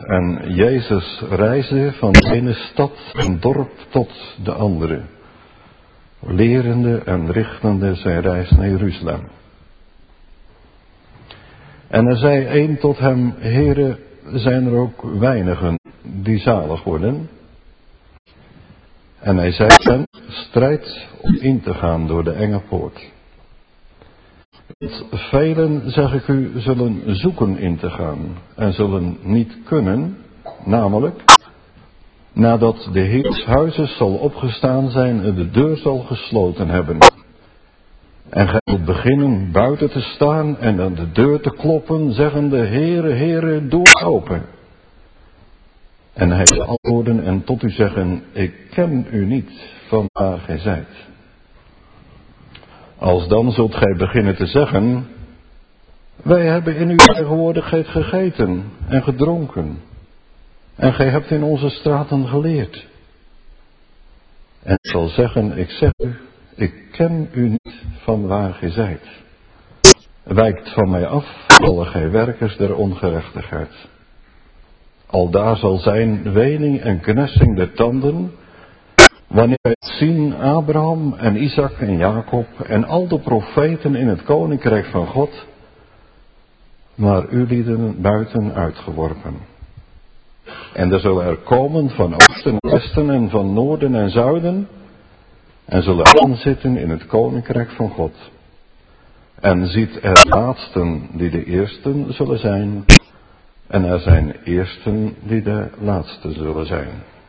En Jezus reisde van de ene stad en dorp tot de andere, lerende en richtende zijn reis naar Jeruzalem. En er zei een tot hem: Heere, zijn er ook weinigen die zalig worden? En hij zei hem: strijd om in te gaan door de enge poort. Want velen, zeg ik u, zullen zoeken in te gaan en zullen niet kunnen, namelijk nadat de Heer des huizes zal opgestaan zijn en de deur zal gesloten hebben. En gij zult beginnen buiten te staan en aan de deur te kloppen, zeggende: Heere, Heere, doe open. En hij zal antwoorden en tot u zeggen: ik ken u niet van waar gij zijt. Alsdan zult gij beginnen te zeggen: wij hebben in uw tegenwoordigheid gegeten en gedronken. En gij hebt in onze straten geleerd. En ik zal zeggen: ik zeg u, ik ken u niet van waar gij zijt. Wijkt van mij af, alle gij werkers der ongerechtigheid. Aldaar zal zijn wening en knessing der tanden, wanneer wij zien Abraham en Isaac en Jacob en al de profeten in het koninkrijk van God, maar u lieden buiten uitgeworpen. En er zullen er komen van oosten en westen en van noorden en zuiden, en zullen aanzitten in het koninkrijk van God. En ziet er laatsten die de eersten zullen zijn, en er zijn eersten die de laatste zullen zijn.